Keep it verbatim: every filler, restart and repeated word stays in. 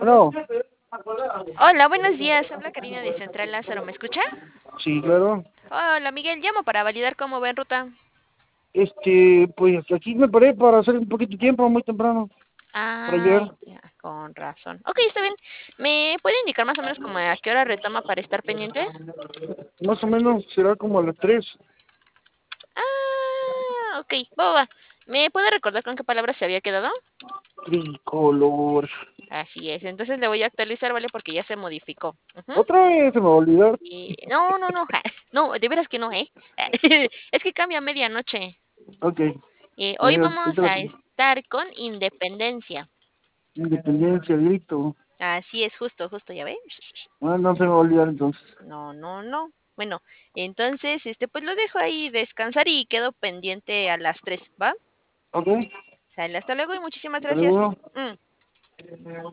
Bueno, Hola, buenos días. Habla Karina de Central Lázaro. ¿Me escucha? sí, claro. Hola, Miguel. Llamo para validar cómo va en ruta. Este, pues aquí me paré para hacer un poquito de tiempo, muy temprano, para llegar. Ay, ya, con razón. Ok, está bien. ¿Me puede indicar más o menos como a qué hora retoma para estar pendiente? Más o menos será como a las tres. Ah, ok. Boba. ¿Me puede recordar con qué palabras se había quedado? Tricolor. Así es. Entonces le voy a actualizar, ¿vale? Porque ya se modificó. Ujú. Otra vez se me va a olvidar. Y... No, no, no. ja, No, de veras que no, ¿eh? Es que cambia a medianoche. Ok. Eh, hoy Mira, vamos ahorita la a tengo. estar con Independencia. Independencia, grito. Así es, justo, justo, ¿ya ves? Ah, no se me va a olvidar entonces. No, no, no. Bueno, entonces, este, pues lo dejo ahí descansar y quedo pendiente a las tres, ¿va? Ok, Sale, hasta luego y muchísimas hasta gracias. luego. Mm.